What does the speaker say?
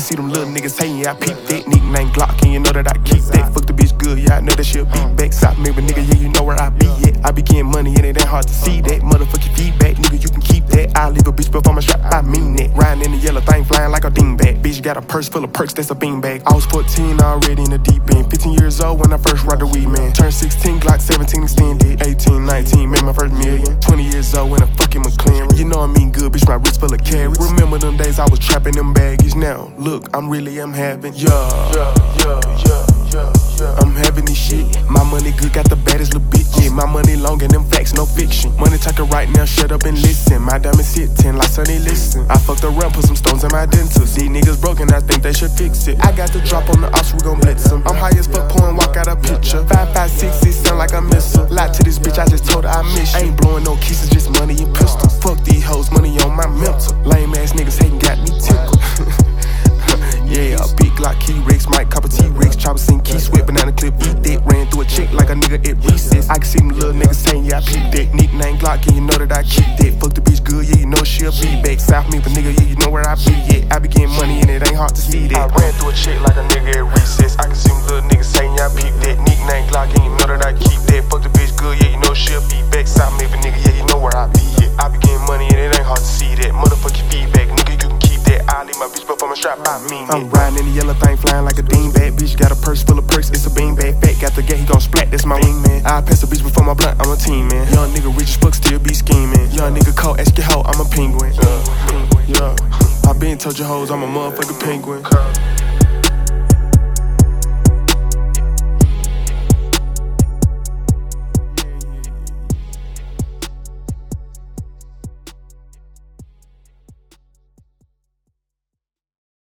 see them little niggas hating, yeah, I peep that. Nickname Glock, and you know that I keep that. Fuck the bitch good, yeah, I know that she'll be back. South maybe nigga, yeah, you know where I be at. I be getting money and it ain't hard to see that. Motherfucking feedback, nigga, you can keep that. I leave a bitch before my shot, I mean that. Riding in the yellow thing, flying like a dingbat. Bitch got a purse full of perks, that's a beanbag. I was 14 already in the deep end. 15 years old when I first rocked the weed, man. Turned 16, Glock 17 extended. 18, 19, made my first million. 20 years old when I fucking McLaren. You know I mean good, bitch, my wrist full of carrots. Remember them days I was trapping them baggies. Now, look, I'm having, I'm having this shit. My money good, got the baddest little bitch. Yeah, my money long and them facts, no fiction. Money talking right now, shut up and listen. My diamonds hit 10 like Sonny listen. I fucked around, put some stones in my dentist. These niggas broken, I think they should fix it. I got the drop on the ops, we gon' blitz them. I'm high as fuck, pouring, walk out a picture. 5.56, it sound like I miss her. Lie to this bitch, I just told her I miss you. I ain't blowing no kisses, just money and pistols. Fuck these hoes, money on my mental. Lame ass niggas hating, got me tickled. Yeah, a big Glock, T-Rex, Mike, copper T-Rex, chopper, sing, key, sweat, banana clip, eat that. Ran through a chick like a nigga at recess. I can see them little niggas saying, yeah, I peep that. Nickname Glock, and you know that I keep that. Fuck the bitch good, yeah, you know she'll be back. South me, but nigga, yeah, you know where I be at. I be getting money and it ain't hard to see that. I ran through a chick like a nigga at recess. I can see them little niggas saying, yeah, I peep that. Nickname Glock, and you know that I keep that. Fuck the bitch good, yeah, you know she'll be back. South me, but nigga, yeah, you know where I be at. I be getting money and it ain't hard to see that. Motherfucking feedback, nigga, you can keep that. I leave my bitch before my strap, I mean I'm riding in the yellow thing, flying like a dingbat. Bitch got a purse full of perks, it's a beanbag. Fat got the gate, he gon' splat, that's my wingman. I pass a bitch before my blunt, I'm a team man. Young nigga rich as fuck, still be scheming. Young nigga cold, ask your hoe, I'm a penguin. I been told your hoes I'm a motherfucking penguin.